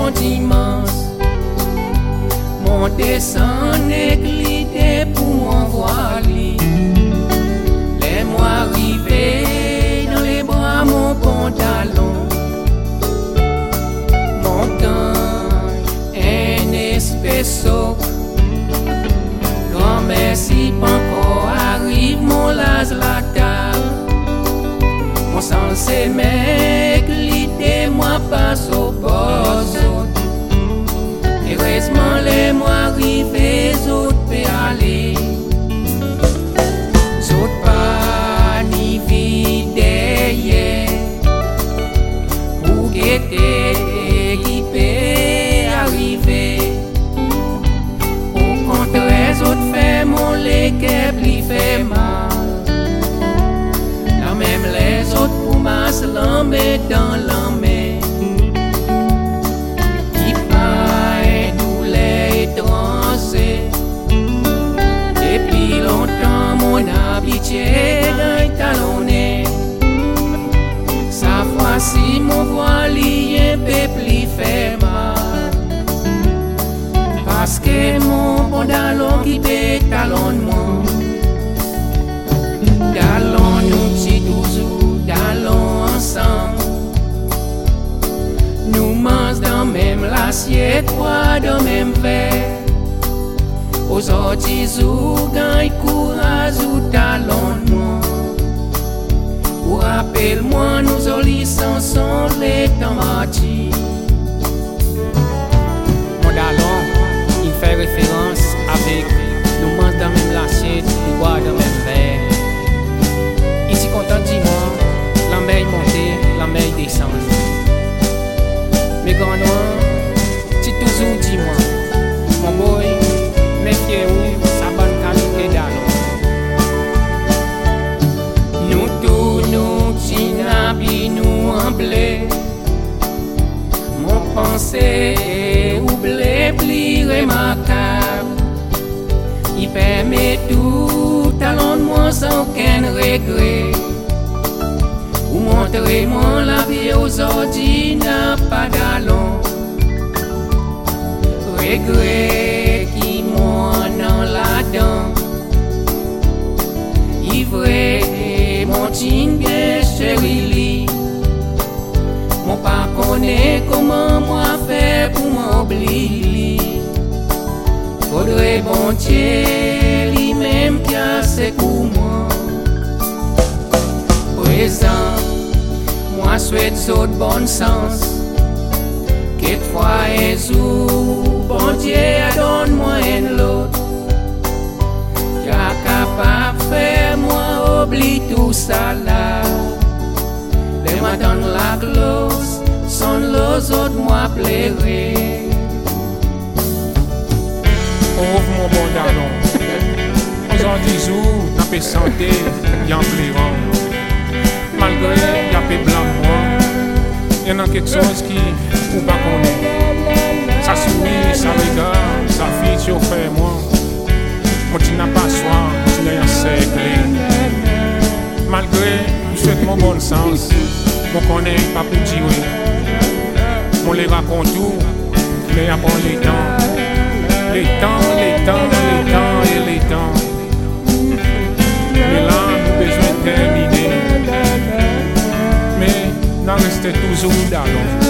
bon dimanche. Mon descend néglité pour m'envoyer. Les mois arrivés dans les bras mon pantalon. Mon temps, un espresso. Grand merci, pas encore arrive mon las la table. Mon sang c'est mec, l'idée moi passe au boss. Heureusement les mois arrivés, autres peut aller. Autres pas ni vide pour guetter qui peut arriver. Au contraire, autres fait mon l'équipe lui fait mal. La même les autres pour masse l'emmène dans l'emmène. Qui paille douleur étranger. Depuis longtemps mon habitué d'un talonné. Sa fois-ci mon voix lié peuple fait mal. Parce que mon pantalon qui fait talon moi. Talon nous si toujours talon ensemble. Nous mangeons dans même l'assiette, quoi dans même verre. Aujourd'hui, vous gagnez courage ou talon moi. Ou rappelle-moi, nous olissons sont les temps martis. Mon talon, il fait référence avec nous mangeons dans même l'assiette, nous bois dans même verre. Ici content dis-moi, la mer montée, la mer descend. Mes grands noirs, tu toujours dis-moi, mon boy, méfiez-vous, ça bonne qualité d'allons. Nous tous, nous, t'inhabis, nous en blé. Mon pensée, ou blé, pli remarquable. Il permet tout, talon de moi sans aucun regret. Ou montrez-moi la vie aujourd'hui n'a pas d'allons. Regret qui moi dans la dent. Ivré, mon ting bien chéri. Mon pas connaît comment moi faire pour m'oublier. Faudrait bon Dieu lui-même qui a ses coups moi. Présent, moi souhaite autre bon sens. Quelquefois un jour, bon Dieu donne-moi un l'autre. Qui a capable de faire moi oublier tout ça là. Les matins la close, sont les autres moi plairait. Ouvre mon bon talon. Aujourd'hui, jour, n'a pas santé, y'en pleurant. Malgré y'a pas blanc moi, y'en a quelque chose qui ou pas connaît. Ça sourit, ça regarde, ça fit sur fait moi. Moi tu n'as pas soin, tu n'as rien séclé. Malgré, je souhaite mon bon sens, mon connaît pas pour dire. On les raconte tout, mais après les temps. Les temps, les temps, les temps et les temps. Mais là, nous besoin de terminer. Mais, n'en restez toujours d'allons.